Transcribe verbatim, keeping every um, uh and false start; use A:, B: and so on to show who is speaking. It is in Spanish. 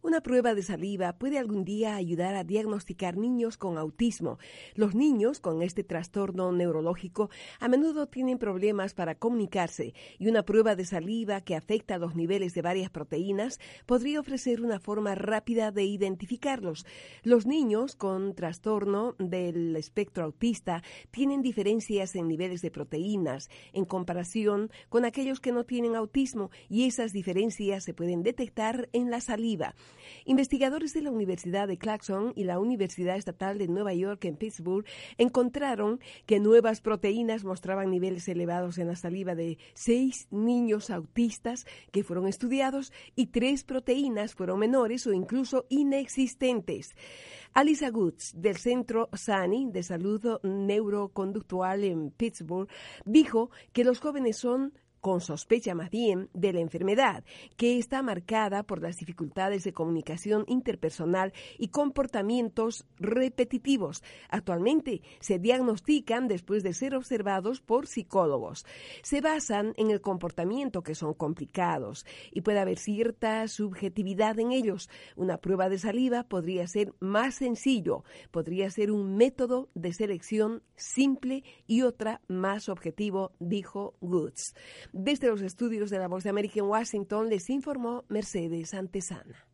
A: Una prueba de saliva puede algún día ayudar a diagnosticar niños con autismo. Los niños con este trastorno neurológico a menudo tienen problemas para comunicarse y una prueba de saliva que afecta los niveles de varias proteínas podría ofrecer una forma rápida de identificarlos. Los niños con trastorno del espectro autista tienen diferencias en niveles de proteínas en comparación con aquellos que no tienen autismo y esas diferencias se pueden detectar en la saliva. Investigadores de la Universidad de Clarkson y la Universidad Estatal de Nueva York en Pittsburgh encontraron que nuevas proteínas mostraban niveles elevados en la saliva de seis niños autistas que fueron estudiados y tres proteínas fueron menores o incluso inexistentes. Alisa Goods, del Centro S A N I de Salud Neuroconductual en Pittsburgh, dijo que los jóvenes son con sospecha más bien de la enfermedad, que está marcada por las dificultades de comunicación interpersonal y comportamientos repetitivos. Actualmente se diagnostican después de ser observados por psicólogos. Se basan en el comportamiento que son complicados y puede haber cierta subjetividad en ellos. Una prueba de saliva podría ser más sencillo, podría ser un método de selección simple y otra más objetivo, dijo Goods. Desde los estudios de La Voz de América en Washington les informó Mercedes Antesana.